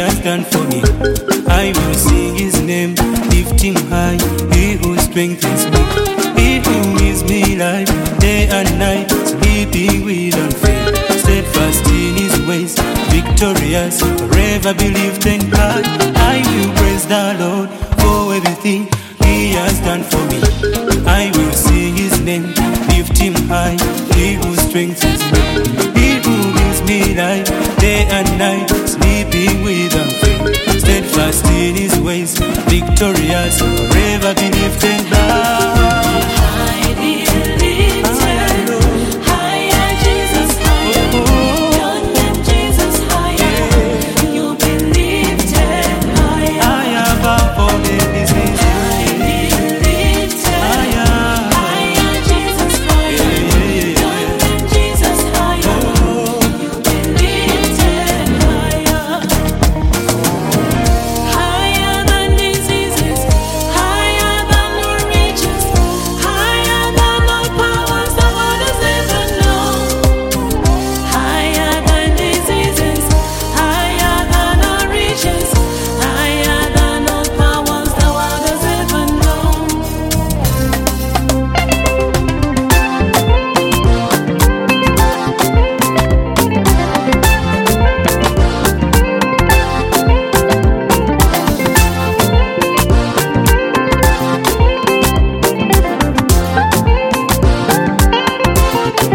has done for me. I will sing his name, lift him high, he who strengthens me. He who gives me life, day and night, sleeping without fear. Steadfast in his ways, victorious, forever be lifted high. I will praise the Lord for everything he has done for me. I will sing his name, lift him high, he who strengthens me. He who gives me life, day and night, sleeping without fear. Steadfast in his ways, victorious, forever be lifted high.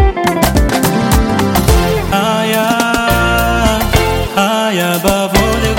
Above all the